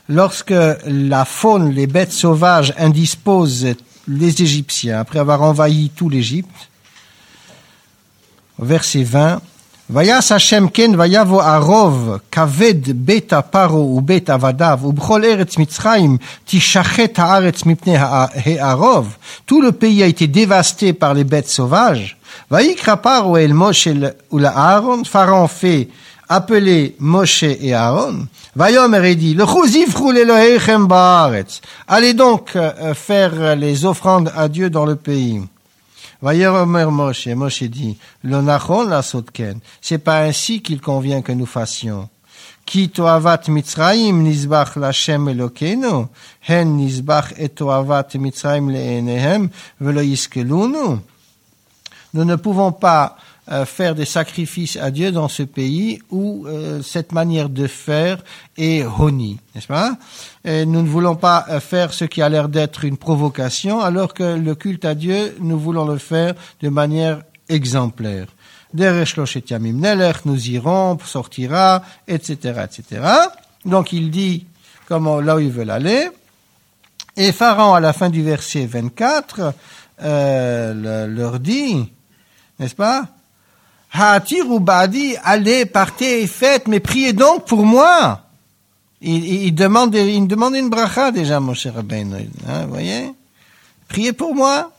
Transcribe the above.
lorsque la faune, les bêtes sauvages indisposent les Égyptiens, après avoir envahi tout l'Égypte, verset 20, Vayas Hashem ken vayavo arov kaved beta paro u beta vadav u bchol eretz Mitzrayim tishachet haaretz mipnei ha'arov. Tout le pays a été dévasté par les bêtes sauvages. Vayikra paro el Moshe ou la Aaron. Pharaon fait appeler Moshe et Aaron. Vayomer et dit, l'chuzivru l'Elohechem ba'aretz. Allez donc faire les offrandes à Dieu dans le pays. Vayomer Moshe, Moshe dit, lo nachon lasot ken. C'est pas ainsi qu'il convient que nous fassions. Ki toavat Mitzrayim nizbach l'Hashem Elokeinu, hen nizbach et toavat Mitzrayim le'enehem velo yiskelunu. Nous ne pouvons pas faire des sacrifices à Dieu dans ce pays où cette manière de faire est honni, n'est-ce pas? Et nous ne voulons pas faire ce qui a l'air d'être une provocation, alors que le culte à Dieu, nous voulons le faire de manière exemplaire. Derech Shloshet Yamim Nelech, nous irons, sortira, etc., etc. Donc il dit comment, là où ils veulent aller. Et Pharaon, à la fin du verset 24, leur dit, n'est-ce pas? Ha'atiru ba'di, allez, partez et faites, mais priez donc pour moi. Il demande une bracha déjà, mon cher Rabbeinu, hein, vous voyez? Priez pour moi.